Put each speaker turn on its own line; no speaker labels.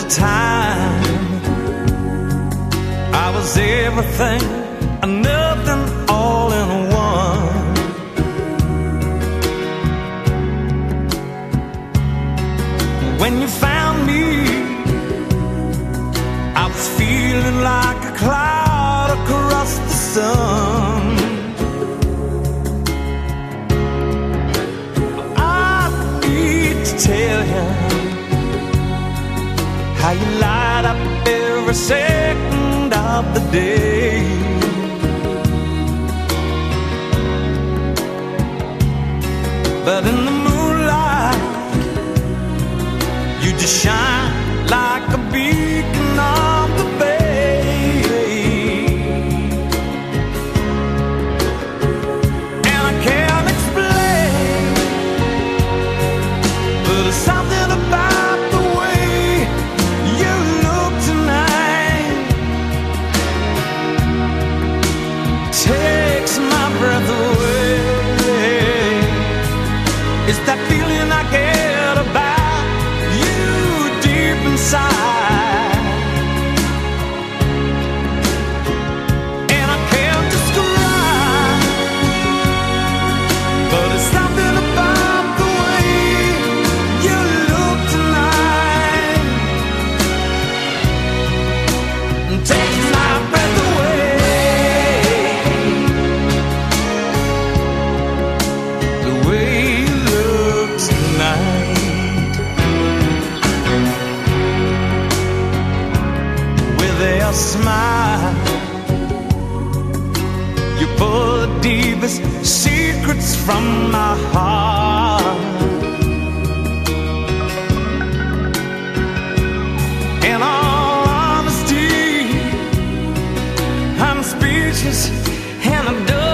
a time I was everything and nothing all in one. When you found me, I was feeling like a cloud across the sun. I need to tell you how you light up every second of the day. But in the moonlight, you just shine like a beacon on the bay. And I can't explain, but there's something about the way you look tonight takes my breath away. It's that feeling I get about you deep inside, and I can't describe, but it's something about the way you look tonight and takes my breath away. The way you look tonight, with a smile, you pull the deepest secrets from my heart. In all honesty, I'm speechless and I don't